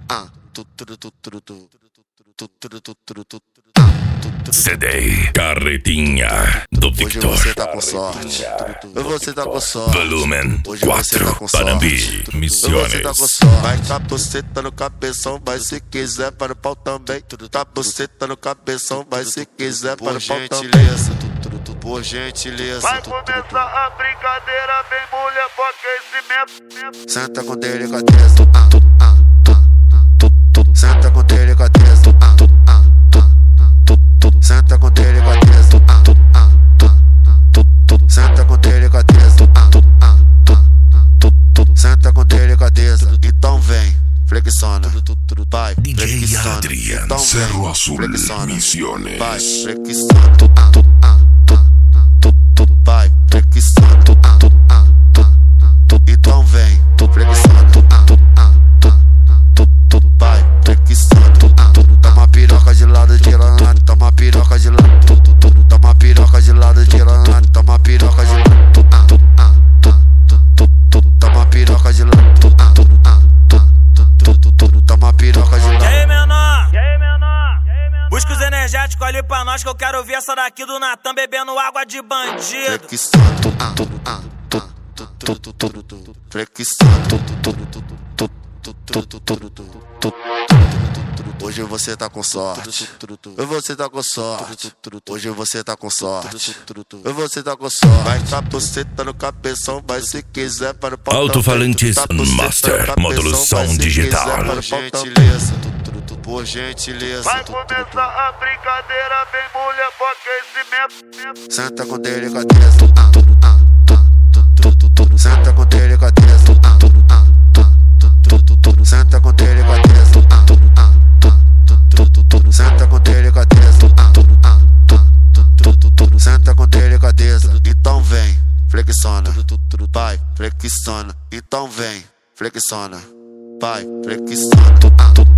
CD Carretinha do Victor. Hoje você tá com sorte. Você tá com sorte. Volumen Hoje você tá 4 com sorte. Panambi Você tá com Missões. sorte. Vai tá buceta no cabeção, mas se quiser para o pau também. Tá buceta no cabeção, mas se quiser para o pau também. Por gentileza. Vai começar a brincadeira, bem mulher pro aquecimento. Senta com delicadeza. Senta com delicadeza. Senta com delicadeza. Senta com delicadeza. Senta com delicadeza. Então vem, flexiona. Vai, DJ flexiona. Adrian, Então Cerro vem, Azul flexiona. Missões. Vai, flexiona. Vai, flexiona. Então vem, flexiona. Vai, flexiona. Toma piroca de lado de lá, toma piroca de lado. Toma piroca de lado de lá, toma piroca de lado. Toma piroca de lado. Toma piroca de lado. E aí, menor? Busca os energéticos ali pra nós, que eu quero ouvir essa daqui do Natan bebendo água de bandido. Hoje você tá com sorte. Você tá com sorte. Hoje você tá com sorte. Você tá com sorte. Vai tá buceta no cabeção, mas se quiser para o pau também. Alto-falantes Tá buceta Master, no cabeção, módulo mas som se digital. quiser para o pau também. Por gentileza. Vai começar a brincadeira, bem mulher pro aquecimento. Senta com delicadeza. Senta com delicadeza. Senta com delicadeza. Senta com delicadeza. Senta com delicadeza. Então vem, flexiona. Vai, flexiona. Então vem, flexiona. Vai, flexiona.